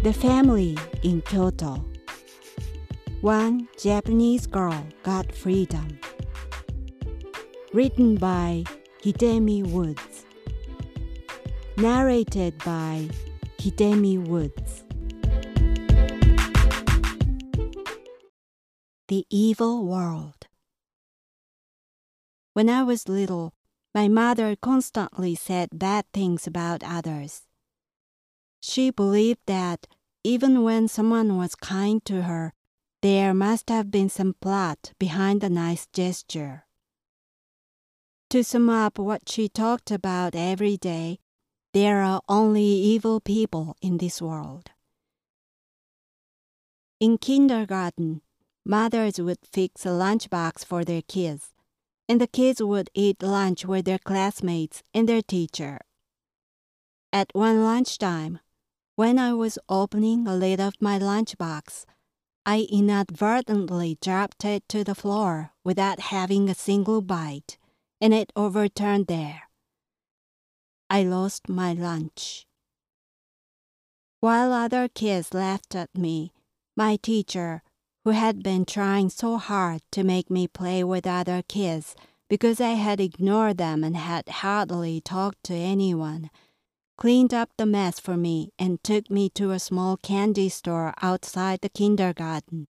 The family in Kyoto. One Japanese girl got freedom. Written by Hidemi Woods. Narrated by Hidemi Woods. The Evil World. When I was little, my mother constantly said bad things about others. She believed that even when someone was kind to her, there must have been some plot behind the nice gesture. To sum up what she talked about every day, there are only evil people in this world. In kindergarten, mothers would fix a lunchbox for their kids, and the kids would eat lunch with their classmates and their teacher. At one lunchtime, when I was opening a lid of my lunchbox, I inadvertently dropped it to the floor without having a single bite, and it overturned there. I lost my lunch. While other kids laughed at me, my teacher, who had been trying so hard to make me play with other kids because I had ignored them and had hardly talked to anyone, cleaned up the mess for me and took me to a small candy store outside the kindergarten.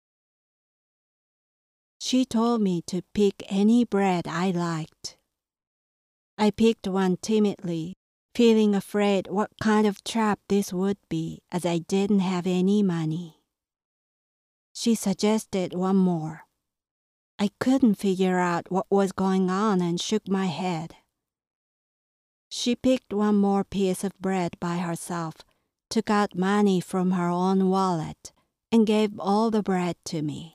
She told me to pick any bread I liked. I picked one timidly, feeling afraid what kind of trap this would be, as I didn't have any money. She suggested one more. I couldn't figure out what was going on and shook my head. She picked one more piece of bread by herself, took out money from her own wallet, and gave all the bread to me.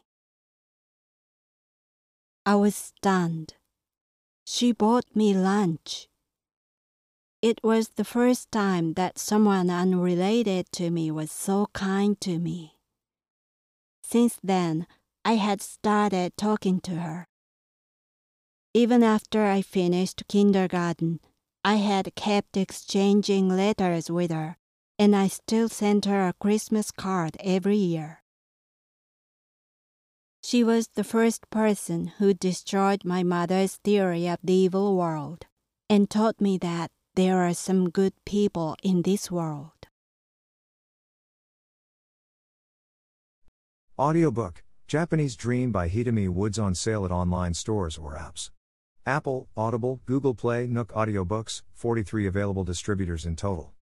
I was stunned. She bought me lunch. It was the first time that someone unrelated to me was so kind to me. Since then, I had started talking to her. Even after I finished kindergarten, I had kept exchanging letters with her, and I still sent her a Christmas card every year. She was the first person who destroyed my mother's theory of the evil world and taught me that there are some good people in this world. Audiobook, Japanese Dream by Hidemi Woods, on sale at online stores or apps. Apple, Audible, Google Play, Nook Audiobooks, 43 available distributors in total.